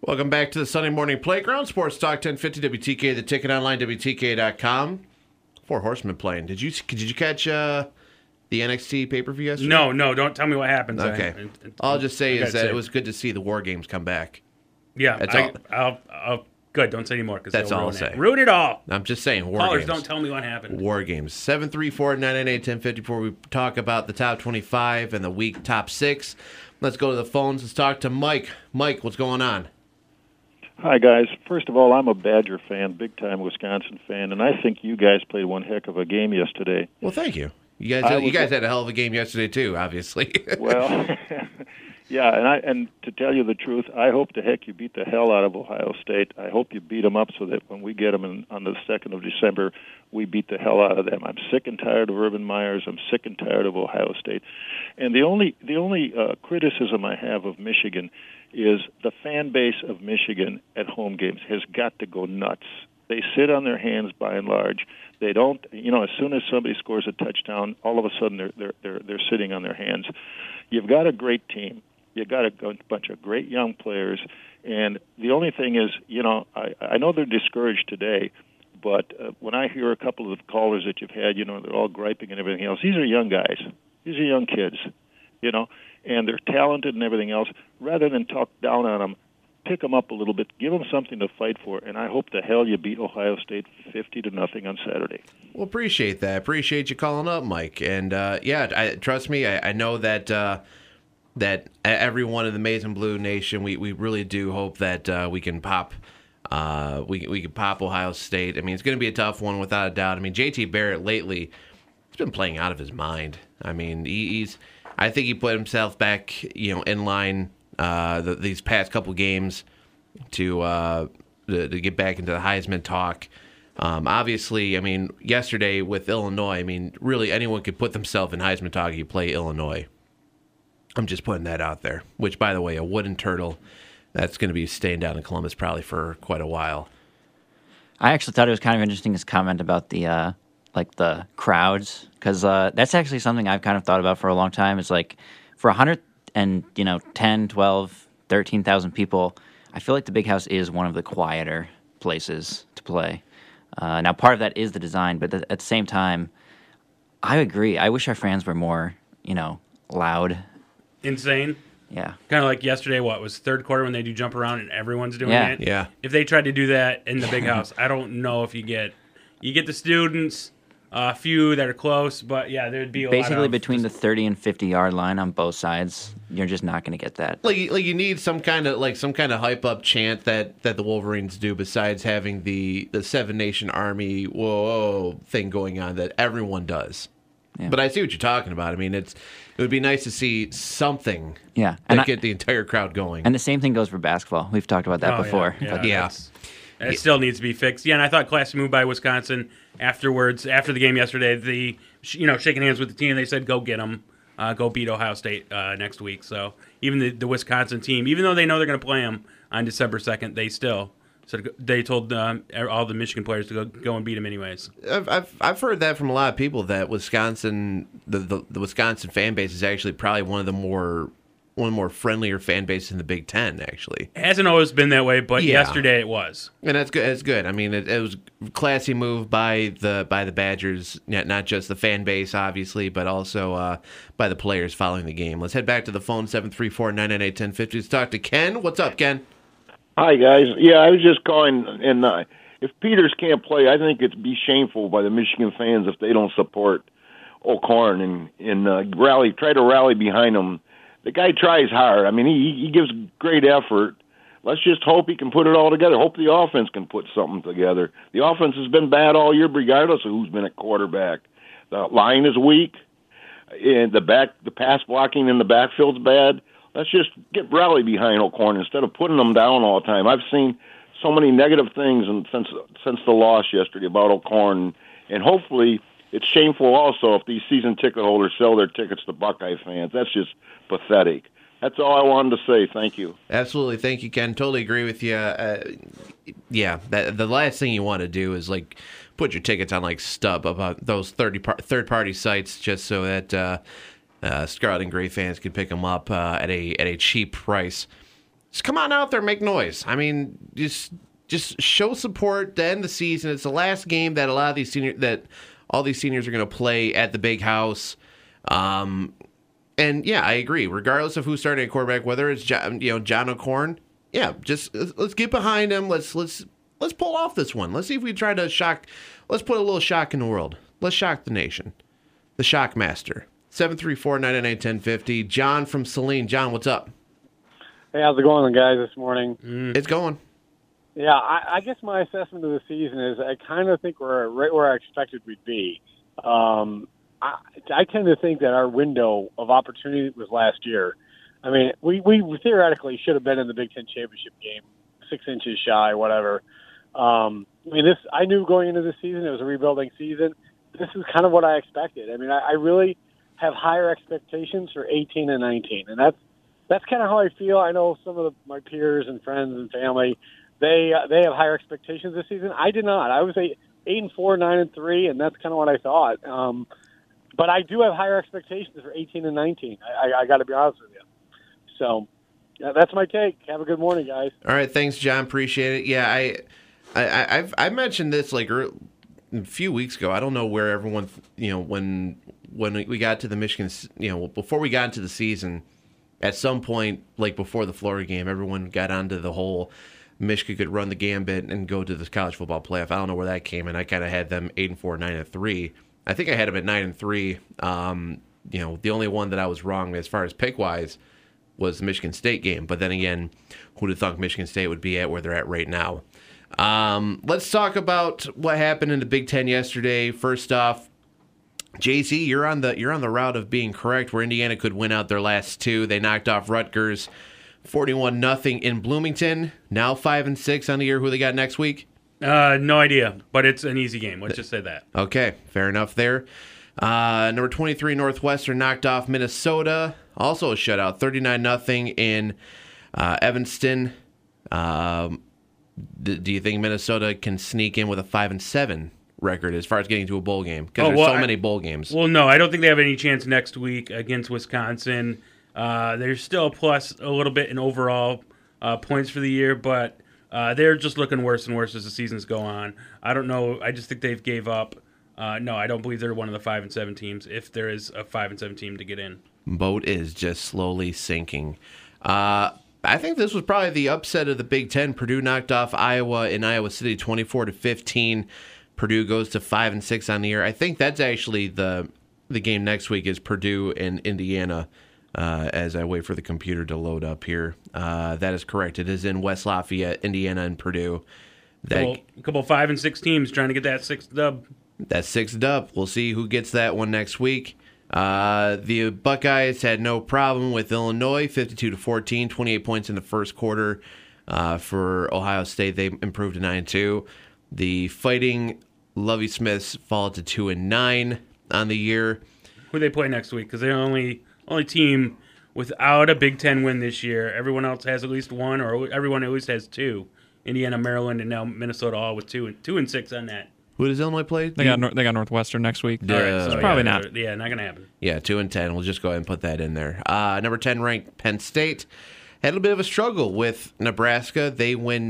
Welcome back to the Sunday Morning Playground. Sports Talk 1050 WTK, the ticket online, WTK.com. Four Horsemen playing. Did you catch the NXT pay-per-view yesterday? No, don't tell me what happens. Okay. All I'll just say is that it was good to see the War Games come back. Yeah, That's all. I'll good. Don't say anymore because That's all I'll say. Ruin it all. I'm just saying, War Callers, Games. don't tell me what happened. War Games. 734-998-1054. We talk about the top 25 and the week top 6. Let's go to the phones. Let's talk to Mike. Mike, what's going on? Hi, guys. First of all, I'm a Badger fan, big-time Wisconsin fan, and I think you guys played one heck of a game yesterday. Well, thank you. You guys had a hell of a game yesterday, too, obviously. Well, yeah, and to tell you the truth, I hope to heck you beat the hell out of Ohio State. I hope you beat them up so that when we get them on the 2nd of December, we beat the hell out of them. I'm sick and tired of Urban Myers. I'm sick and tired of Ohio State. And the only criticism I have of Michigan is the fan base of Michigan at home games has got to go nuts. They sit on their hands by and large. They don't, as soon as somebody scores a touchdown, all of a sudden they're sitting on their hands. You've got a great team. You've got a bunch of great young players, and the only thing is, I know they're discouraged today, but when I hear a couple of the callers that you've had, they're all griping and everything else. These are young guys. These are young kids, and they're talented and everything else. Rather than talk down on them, pick them up a little bit, give them something to fight for, and I hope the hell you beat Ohio State 50-0 on Saturday. Well, appreciate that. Appreciate you calling up, Mike. And trust me, I know that everyone in the Maize and Blue Nation, we really do hope that we can pop. We can pop Ohio State. I mean, it's going to be a tough one without a doubt. I mean, JT Barrett lately, he's been playing out of his mind. I mean, I think he put himself back, in line these past couple games to get back into the Heisman talk. Obviously, I mean, yesterday with Illinois, I mean, really anyone could put themselves in Heisman talk if you play Illinois. I'm just putting that out there. Which, by the way, a wooden turtle, that's going to be staying down in Columbus probably for quite a while. I actually thought it was kind of interesting, his comment about the crowds, because that's actually something I've kind of thought about for a long time. It's like for 10, 12, 13,000 people, I feel like the Big House is one of the quieter places to play. Now, part of that is the design, but at the same time, I agree. I wish our fans were more, loud. Insane. Yeah. Kind of like yesterday, was third quarter when they do jump around and everyone's doing it? Yeah. If they tried to do that in the Big House, I don't know if you get the students, a few that are close, but yeah, there'd be a basically lot of between the 30 and 50-yard line on both sides. You're just not going to get that. Like you need some kind of hype up chant that the Wolverines do besides having the Seven Nation Army whoa thing going on that everyone does. Yeah. But I see what you're talking about. I mean, it would be nice to see something that get the entire crowd going. And the same thing goes for basketball. We've talked about that before. Yeah. It still needs to be fixed. Yeah, and I thought classy move by Wisconsin afterwards, after the game yesterday, shaking hands with the team, they said, go get them, go beat Ohio State next week. So even the Wisconsin team, even though they know they're going to play them on December 2nd, they told all the Michigan players to go and beat them anyways. I've heard that from a lot of people that Wisconsin, the Wisconsin fan base is actually probably one of the more friendlier fan bases in the Big Ten. Actually, it hasn't always been that way, but yesterday it was, and that's good. It's good. I mean, it was a classy move by the Badgers, not just the fan base, obviously, but also by the players following the game. Let's head back to the phone 734-998-1050. Let's talk to Ken. What's up, Ken? Hi, guys. Yeah, I was just calling, and if Peters can't play, I think it'd be shameful by the Michigan fans if they don't support O'Korn and try to rally behind him. The guy tries hard. I mean, he gives great effort. Let's just hope he can put it all together. Hope the offense can put something together. The offense has been bad all year, regardless of who's been at quarterback. The line is weak, and the pass blocking in the backfield's bad. Let's just get rally behind O'Korn instead of putting them down all the time. I've seen so many negative things since the loss yesterday about O'Korn, and hopefully it's shameful also if these season ticket holders sell their tickets to Buckeye fans. That's just pathetic. That's all I wanted to say. Thank you. Absolutely. Thank you, Ken. Totally agree with you. The last thing you want to do is put your tickets on Stub about those third-party sites just so that Scarlet and Gray fans can pick them up at a cheap price. just come on out there and make noise. I mean, just show support to end the season. It's the last game that all these seniors are going to play at the big house. And yeah, I agree. Regardless of who's starting at quarterback, whether it's John O'Korn, yeah, just let's get behind him. Let's pull off this one. Let's see if we try to shock. Let's put a little shock in the world. Let's shock the nation. The Shock Master. 734-998-1050. John from Saline. John, what's up? Hey, how's it going, guys, this morning? It's going. Yeah, I guess my assessment of the season is I kind of think we're right where I expected we'd be. I tend to think that our window of opportunity was last year. I mean, we theoretically should have been in the Big Ten championship game, 6 inches shy, whatever. I mean, I knew going into this season it was a rebuilding season. This is kind of what I expected. I mean, I really have higher expectations for 18 and 19, and that's kind of how I feel. I know some of my peers and friends and family, they have higher expectations this season. I did not. I was 8-4, 9-3, and that's kind of what I thought. But I do have higher expectations for 18 and 19. I got to be honest with you. So that's my take. Have a good morning, guys. All right, thanks, John. Appreciate it. Yeah, I mentioned this like a few weeks ago. I don't know where everyone, when we got to the Michigan, before we got into the season, at some point, like before the Florida game, everyone got onto the whole Michigan could run the gambit and go to the college football playoff. I don't know where that came in. I kind of had them 8-4, 9-3. I think I had them at 9-3. The only one that I was wrong as far as pick wise was the Michigan State game. But then again, who'd have thought Michigan State would be at where they're at right now? Let's talk about what happened in the Big Ten yesterday. First off, JC, you're on the route of being correct where Indiana could win out their last two. They knocked off Rutgers 41-0 in Bloomington. Now 5-6 on the year. Who they got next week? No idea, but it's an easy game. Let's just say that. Okay, fair enough there. Number 23 Northwestern knocked off Minnesota. Also a shutout, 39-0 in Evanston. Do you think Minnesota can sneak in with a 5-7 record as far as getting to a bowl game? Because there's so many bowl games. Well, no, I don't think they have any chance next week against Wisconsin. There's still a plus a little bit in overall points for the year, but they're just looking worse and worse as the seasons go on. I don't know. I just think they've gave up. No, I don't believe they're one of the 5-7 teams. If there is a 5-7 team to get in, boat is just slowly sinking. I think this was probably the upset of the Big Ten. Purdue knocked off Iowa in Iowa City 24-15. Purdue goes to 5-6 on the year. I think that's actually the game next week is Purdue and Indiana. As I wait for the computer to load up here, that is correct. It is in West Lafayette, Indiana, and Purdue. A couple 5-6 teams trying to get that sixth dub. That sixth dub. We'll see who gets that one next week. The Buckeyes had no problem with Illinois, 52-14, 28 points in the first quarter. For Ohio State, they improved to 9-2. The Fighting Lovie Smiths fall to 2-9 on the year. Who they play next week? Because they're only team without a Big Ten win this year. Everyone else has at least one, or everyone at least has two. Indiana, Maryland, and now Minnesota all with 2-6 on that. Who does Illinois play? They got Northwestern next week. All right, so probably not. Yeah, not going to happen. Yeah, 2-10. We'll just go ahead and put that in there. Number 10 ranked Penn State had a bit of a struggle with Nebraska. They win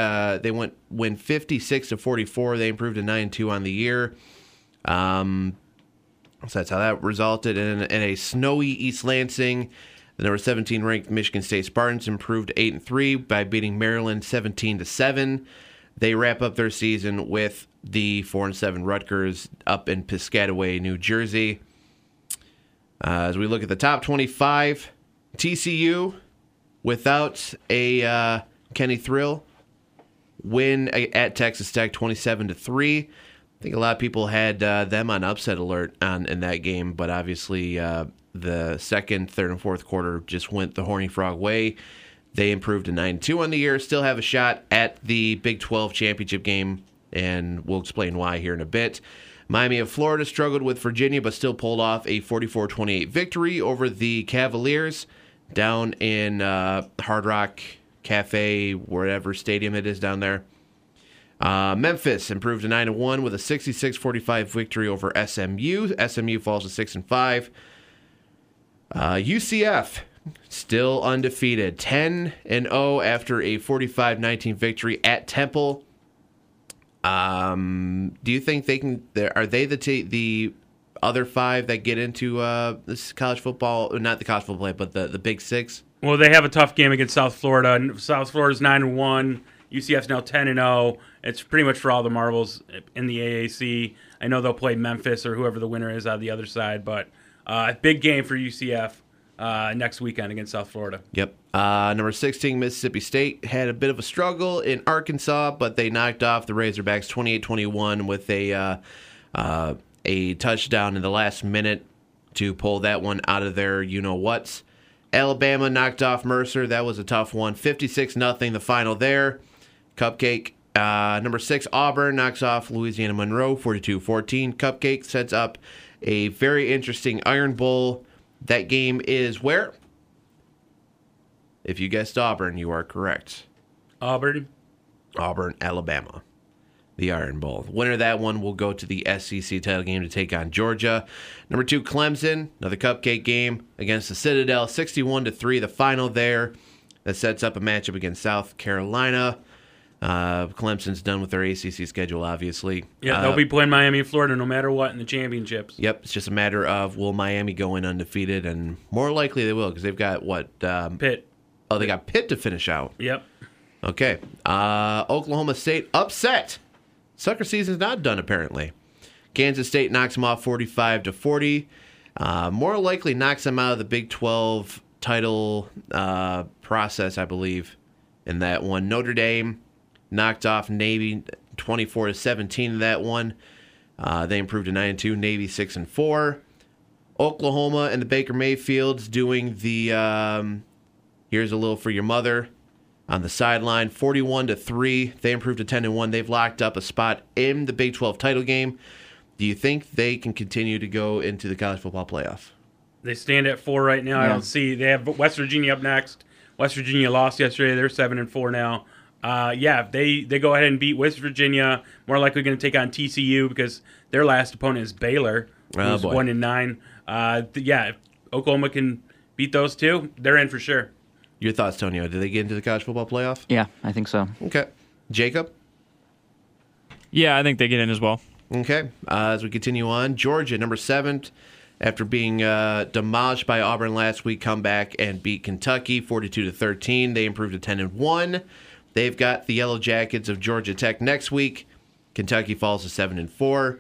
56-44. They improved to 9-2 on the year. So that's how that resulted in a snowy East Lansing. The number 17 ranked Michigan State Spartans improved 8-3 by beating Maryland 17-7. They wrap up their season with the 4-7 Rutgers up in Piscataway, New Jersey. As we look at the top 25, TCU without a Kenny Thrill win at Texas Tech 27-3. I think a lot of people had them on upset alert in that game, but obviously the second, third, and fourth quarter just went the Horny Frog way. They improved to 9-2 on the year, still have a shot at the Big 12 championship game, and we'll explain why here in a bit. Miami of Florida struggled with Virginia, but still pulled off a 44-28 victory over the Cavaliers down in Hard Rock Cafe, wherever stadium it is down there. Memphis improved to 9-1 with a 66-45 victory over SMU. SMU falls to 6-5. UCF still undefeated, 10-0 after a 45-19 victory at Temple. Do you think they can? Are they the other 5 that get into this college football? Not the college football play, but the Big Six. Well, they have a tough game against South Florida. South Florida's 9-1. UCF's now 10-0. It's pretty much for all the marbles in the AAC. I know they'll play Memphis or whoever the winner is on the other side, but big game for UCF next weekend against South Florida. Yep. Number 16, Mississippi State had a bit of a struggle in Arkansas, but they knocked off the Razorbacks 28-21 with a touchdown in the last minute to pull that one out of their you-know-whats. Alabama knocked off Mercer. That was a tough one. 56-0 the final there. Cupcake. Number 6, Auburn knocks off Louisiana Monroe 42-14. Cupcake sets up a very interesting Iron Bowl. That game is where? If you guessed Auburn, you are correct. Auburn, Alabama. The Iron Bowl. The winner of that one will go to the SEC title game to take on Georgia. Number 2, Clemson. Another Cupcake game against the Citadel. 61-3, the final there. That sets up a matchup against South Carolina. Clemson's done with their ACC schedule, obviously. Yeah, they'll be playing Miami and Florida no matter what in the championships. Yep, it's just a matter of will Miami go in undefeated, and more likely they will because they've got what? Pitt. Oh, they got Pitt to finish out. Yep. Okay. Oklahoma State upset. Sucker season's not done, apparently. Kansas State knocks them off 45-40. More likely knocks them out of the Big 12 title process, I believe, in that one. Notre Dame knocked off Navy 24-17 in that one. They improved to 9-2. Navy 6-4. Oklahoma and the Baker Mayfields doing the here's a little for your mother on the sideline. 41-3. They improved to 10-1. They've locked up a spot in the Big 12 title game. Do you think they can continue to go into the college football playoff? They stand at 4 right now. Yeah. I don't see. They have West Virginia up next. West Virginia lost yesterday. They're 7-4 now. They go ahead and beat West Virginia. More likely going to take on TCU because their last opponent is Baylor, who's 1-9. If Oklahoma can beat those two, they're in for sure. Your thoughts, Tonio? Do they get into the college football playoff? Yeah, I think so. Okay. Jacob? Yeah, I think they get in as well. Okay. As we continue on, Georgia, number 7, after being demolished by Auburn last week, come back and beat Kentucky 42-13. They improved to 10-1. They've got the Yellow Jackets of Georgia Tech next week. Kentucky falls to 7-4.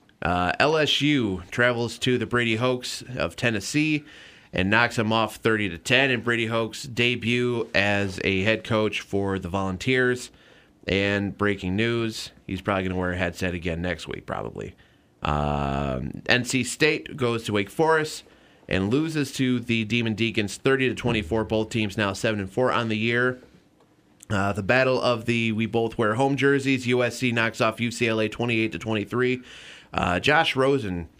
LSU travels to the Brady Hoke of Tennessee and knocks them off 30-10. And Brady Hoke's debut as a head coach for the Volunteers. And breaking news, he's probably going to wear a headset again next week, probably. NC State goes to Wake Forest and loses to the Demon Deacons 30-24. Both teams now 7-4 on the year. The battle of the we both wear home jerseys. USC knocks off UCLA 28-23. Josh Rosen,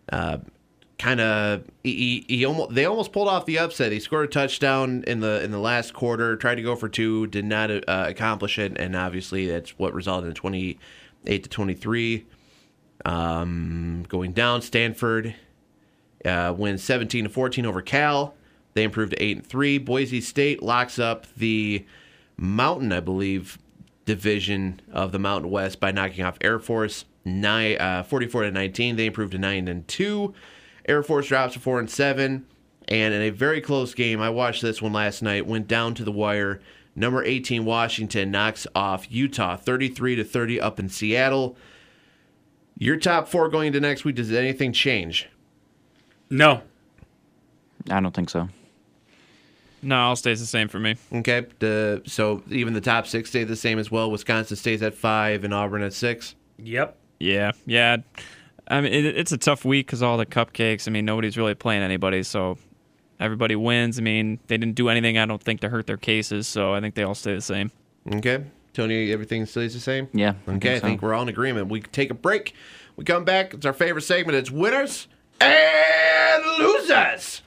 they almost pulled off the upset. He scored a touchdown in the last quarter, tried to go for 2, did not accomplish it, and obviously that's what resulted in 28-23. Going down, Stanford wins 17-14 over Cal. They improved to 8-3. Boise State locks up the Mountain, I believe, division of the Mountain West by knocking off Air Force 44-19. They improved to 9-2. Air Force drops to 4-7. And in a very close game, I watched this one last night, went down to the wire. Number 18 Washington knocks off Utah 33-30 up in Seattle. Your top 4 going into next week, does anything change? No. I don't think so. No, all stays the same for me. Okay. So even the top 6 stay the same as well. Wisconsin stays at 5 and Auburn at 6. Yep. Yeah. I mean, it's a tough week because all the cupcakes. I mean, nobody's really playing anybody, so everybody wins. I mean, they didn't do anything, I don't think, to hurt their cases, so I think they all stay the same. Okay. Tony, everything stays the same? Yeah. Okay, I think we're all in agreement. We can take a break. We come back. It's our favorite segment. It's winners and losers.